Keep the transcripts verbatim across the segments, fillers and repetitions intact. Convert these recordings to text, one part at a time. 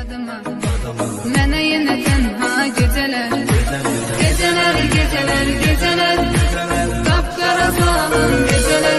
adıma. Mənə yenə tənha gecələr, gecələr, gecələr, gecələr, qapqara zalim gecələr.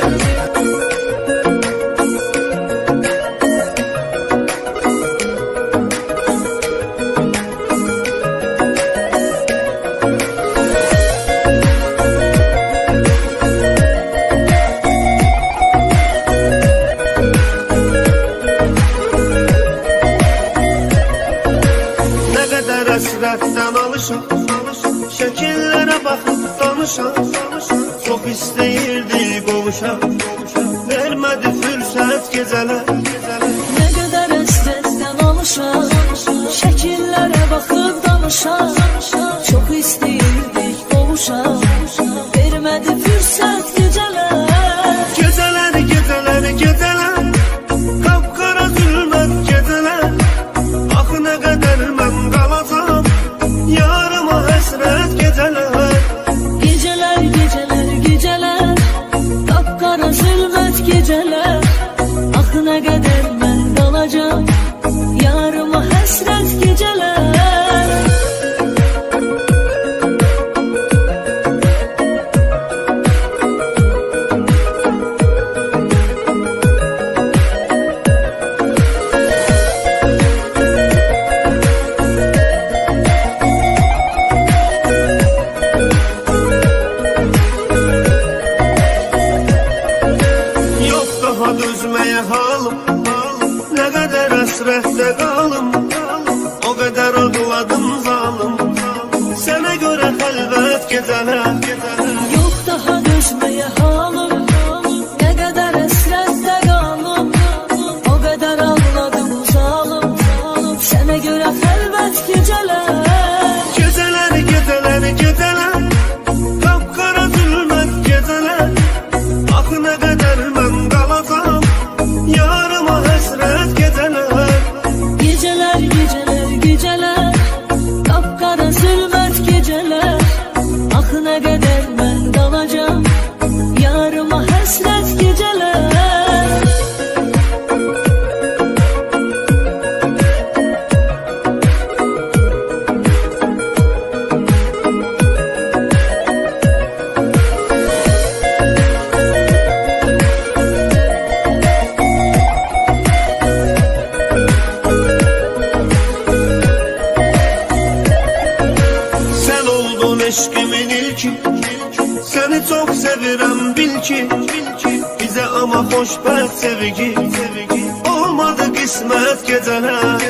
Həsrətdən alışam, şəkillərə baxıb danışam. Çox istəyirdi qovuşam, vermədi fürsət gecələr. Nə qədər həsrətdən alışam, şəkillərə baxıb danışam. Çox istəyirdik qovuşam, vermədi fürsət gecələr. Gecələr, gecələr, gecələr, qapqara zülmət gecələr. Axı nə qədər mən qalacam, yarıma həsrət gecələr. Gecələr, gecələr, gecələr, qapqara zülmət gecələr. Axı nə qədər mən qalacam, yarıma həsrət gecələr. Dözməyə halım, nə qədər həsrətdə qalım, o qədər ağladım zalım. Sənə görə xəlvət gecələr. Yox daha dözməyə halım, nə qədər həsrətdə qalım, o qədər ağladım zalım. Sənə görə xəlvət gecələr. Gecələr, gecələr, gecələr, qapqara zülmət gecələr. Axı nə qədər mən qalacam, yarıma həsrət gecələr. Gecələr, gecələr, gecələr, qapqara zülmət gecələr. Axı nə qədər mən qalacam, yarıma həsrət gecələr. Eşkimin ilki, seni çok sevirəm bil ki. Bize ama xoşbəxt sevgi, olmadı qismət gecələr.